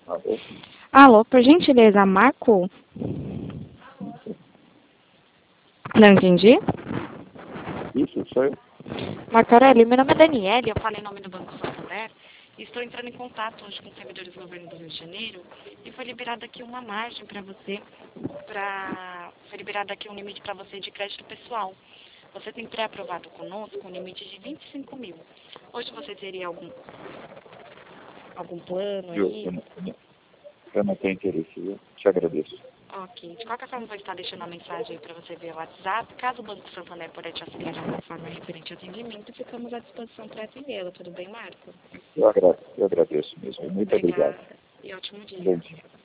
Alô? Alô, por gentileza, Marco? Não entendi. Isso, sou eu. Marco Aurélio, meu nome é Daniele, eu falo em nome do Banco Santander e estou entrando em contato hoje com os servidores do governo do Rio de Janeiro e foi liberada aqui uma margem para você, foi liberado aqui um limite para você de crédito pessoal. Você tem pré-aprovado conosco um limite de 25 mil. Hoje você teria algum plano aí? Eu não tenho interesse, viu? Te agradeço. Ok. De qualquer forma, vou estar deixando a mensagem aí para você ver o WhatsApp. Caso o Banco Santander puder te auxiliar de alguma forma referente ao atendimento, ficamos à disposição para atendê-lo. Tudo bem, Marco? Eu agradeço mesmo. Muito obrigado. Obrigada. E ótimo dia. Bom dia.